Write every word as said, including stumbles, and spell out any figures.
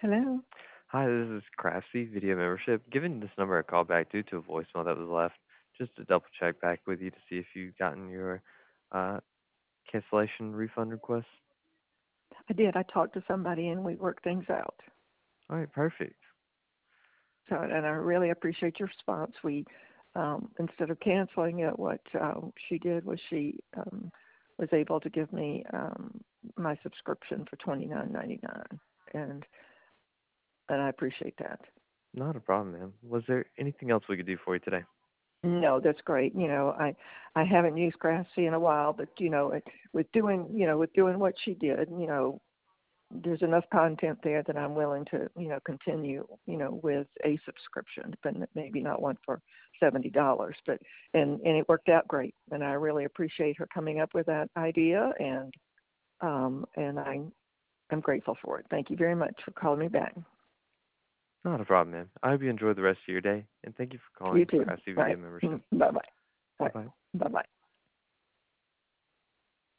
Hello. Hi, this is Craftsy Video Membership. Giving this number a call back due to a voicemail that was left, just to double check back with you to see if you've gotten your uh, cancellation refund request. I did. I talked to somebody and we worked things out. All right, perfect. So, and I really appreciate your response. We, um, instead of canceling it, what um, she did was she um, was able to give me um, my subscription for twenty nine ninety nine, and and I appreciate that. Not a problem, ma'am. Was there anything else we could do for you today? No, that's great. You know, I I haven't used Grassy in a while, but you know, it, with doing you know with doing what she did, you know, there's enough content there that I'm willing to, you know, continue, you know, with a subscription, but maybe not one for seventy dollars. But and and it worked out great, and I really appreciate her coming up with that idea, and um, and I am grateful for it. Thank you very much for calling me back. Not a problem, ma'am. I hope you enjoy the rest of your day, and thank you for You calling too. Craftsy All Video right. Membership. Bye bye. All Bye right. bye. Bye bye.